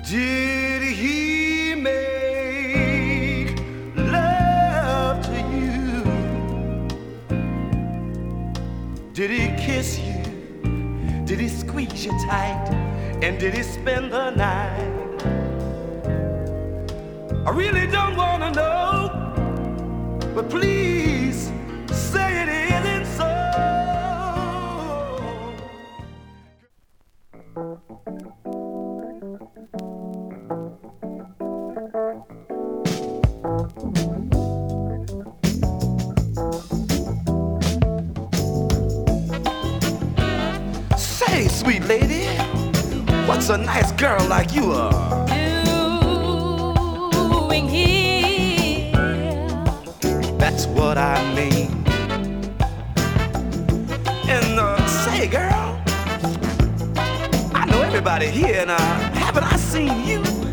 Did he make love to you? Did he kiss you? Did he squeeze you tight? And did he spend the night? I really don't want to know, but please say it isn't so. Say, sweet lady, what's a nice girl like you are doing here? That's what I mean. And say, girl, I know everybody here, and haven't I seen you